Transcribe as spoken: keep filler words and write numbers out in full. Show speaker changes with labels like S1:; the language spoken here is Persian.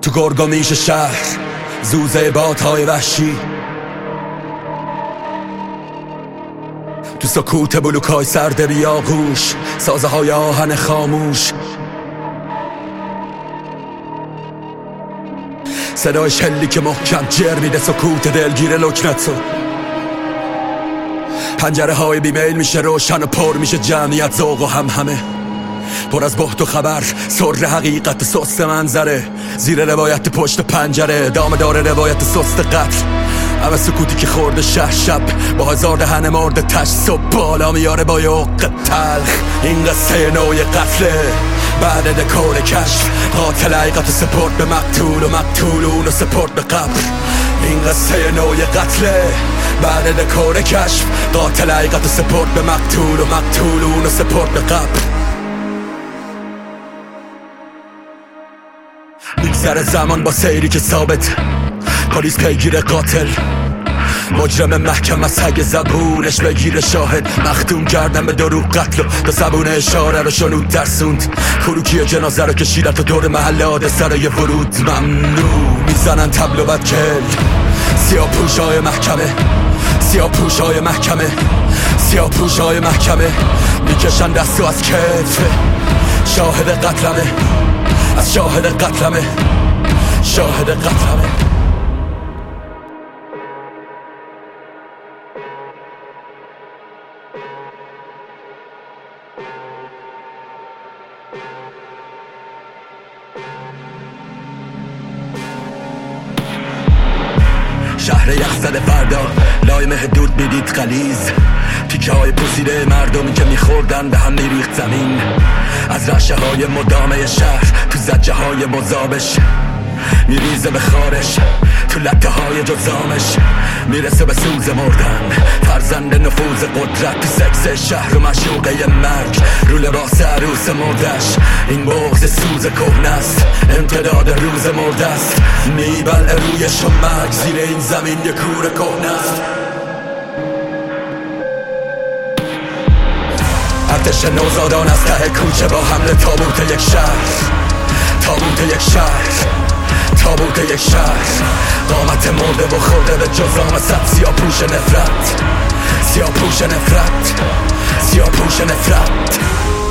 S1: تو گرگومیش شهر زوزه بادهای وحشی، تو سکوت بلوکای سرد بیاغوش سازه های آهن خاموش، صدای شلی که محکم جر میده سکوت دلگیر لکنتو. پنجره های بیمیل میشه روشن و پر میشه جمعیت ذوق و هم همه، پر از بحت و خبر سر حقیقت سست منظره، زیر روایت پشت پنجره دامه داره روایت سست قتل. همه سکوتی که خورده شهر شب با هزار دهن مرده تش صبح بالا میاره با یه عقد تلخ. این قصه نوع قتله بعد دکور کشف، قاتل حقیقت سپرد به مقتول و مقتول اونو سپرد به قبر. این قصه نوع قتله بعد دکور کشف، قاتل حقیقت سپرد به مقتول و مقتول اونو سپرد به قبر. میگذره زمان با سیری که ثابت، پلیس پیگیر قاتل، مجرم محکم از حگ زبونش بگیر شاهد، مختوم کردن به دروغ قتل و تا زبون اشاره رو شنود درسوند. خروکی جنازه رو کشیدن تا دور محله حادثه یه ورود ممنوع. میزنن تبل و بدکل سیاه پوشای محکمه، سیاه پوشای محکمه، سیاه پوشای محکمه، میکشن دستو از کتف شاهد قتلمه، از شاهد قتلمه، شاهد قتلمه. شهر یخزده فردا لایم حدود میدید غلیظ، تیکه های پوسیده مردمی که میخوردن به هم میریخت زمین. از رشه های مدامه شهر تو زجه های مذابش میریزه به خارش، تو لطه های جزامش میرسه به سوز مردن. فرزند نفوذ قدرت تو سکس شهر و مشوقه مرگ رو لباس عروس مردش. این بغض سوز کهنه است، امتداد روز مرده است، میبلع رویش و مرگ زیر این زمین یه کور کهنه است. ارتش نوزادان از ته کوچه با حمله تابوت یک شهر، تابوت یک شهر، تابوت یک شهر، قامت مرده و خورده به جزام صد سیاه پوش نفرت، سیاه پوش نفرت، سیاه پوش نفرت.